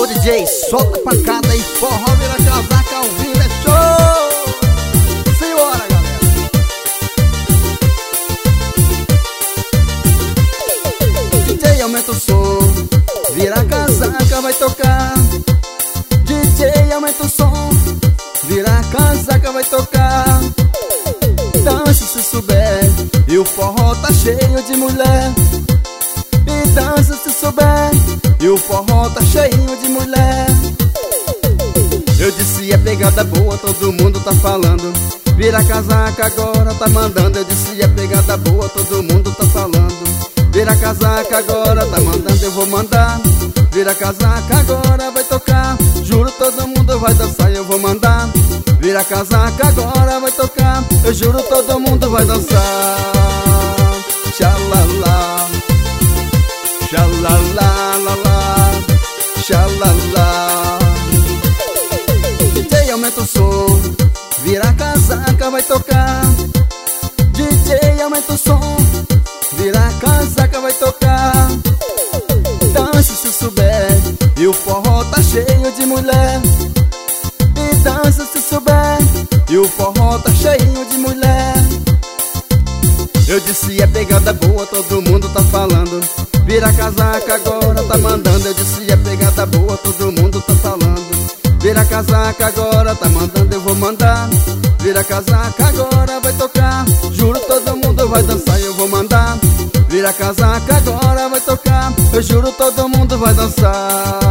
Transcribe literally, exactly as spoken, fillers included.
Ô D J, solta pancada e forró vira casaca ao vivo, é show! Simbora, galera! D J, aumenta o som, vira casaca, vai tocar. D J, aumenta o som, vira casaca, vai tocar. Dança se souber, e o forró tá cheio de mulher. E dança se souber, e o forró tá cheio de mulher. Eu disse é pegada boa, todo mundo tá falando. Vira casaca agora, tá mandando. Eu disse é pegada boa, todo mundo tá falando. Vira casaca agora, tá mandando, eu vou mandar. Vira casaca agora, vai tocar. Juro todo mundo vai dançar e eu vou mandar. Vira casaca agora, vai tocar. Eu juro todo mundo vai dançar. Xalala, xalala, lalá, xalala. D J, aumenta o som, vira casaca, vai tocar. D J, aumenta o som, vira casaca, vai tocar. Dança se souber, e o forró tá cheio de mulher. E dança se souber, e o forró tá cheio de mulher. Eu disse é pegada boa, todo mundo tá falando. Vira casaca agora, tá mandando. Eu disse é pegada boa, todo mundo tá falando. Vira casaca agora, tá mandando, eu vou mandar. Vira casaca agora, vai tocar. Juro todo mundo vai dançar e eu vou mandar. Vira casaca agora, vai tocar. Eu juro todo mundo vai dançar.